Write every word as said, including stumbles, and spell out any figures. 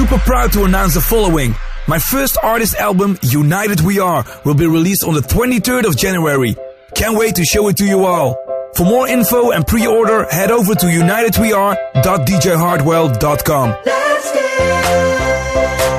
super proud to announce the following. My first artist album, United We Are, will be released on the twenty-third of January. Can't wait to show it to you all. For more info and pre-order, head over to united we are dot d j hardwell dot com. Let's get